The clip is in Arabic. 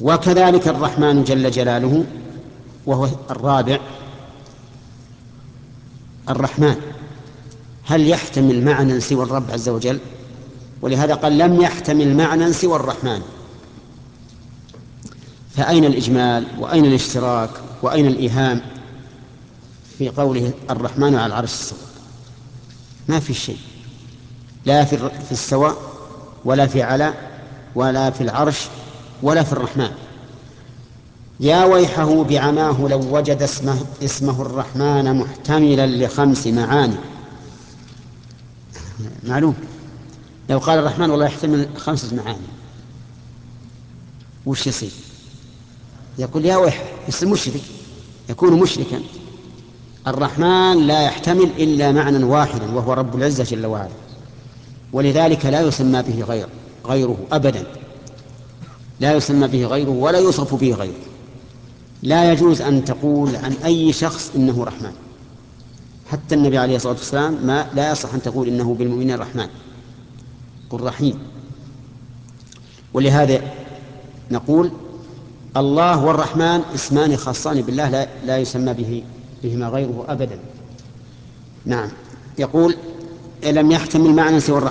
وكذلك الرحمن جل جلاله وهو الرابع. الرحمن هل يحتمل معنى سوى الرب عز وجل؟ ولهذا قال لم يحتمل معنى سوى الرحمن. فأين الإجمال وأين الاشتراك وأين الإيهام في قوله الرحمن على العرش استوى؟ ما في شيء، لا في السواء ولا في على ولا في العرش ولا في الرحمن. يا ويحه بعماه لو وجد اسمه الرحمن محتملا ل5 معاني. معلوم لو قال الرحمن والله يحتمل 5 معاني وش يصير؟ يقول يا ويحه، يصير مشرك، يكون مشركا. الرحمن لا يحتمل إلا معنى واحدا وهو رب العزة جل وعلا، ولذلك لا يسمى به غيره أبدا، لا يسمى به غيره ولا يوصف به غيره. لا يجوز أن تقول عن أي شخص إنه رحمن، حتى النبي عليه الصلاة والسلام لا يصح أن تقول إنه بالمؤمنين الرحمن، قل رحيم. ولهذا نقول الله والرحمن اسمان خاصان بالله لا يسمى بهما غيره أبدا. نعم. يقول لم يحتمل معنى سوى الرحمن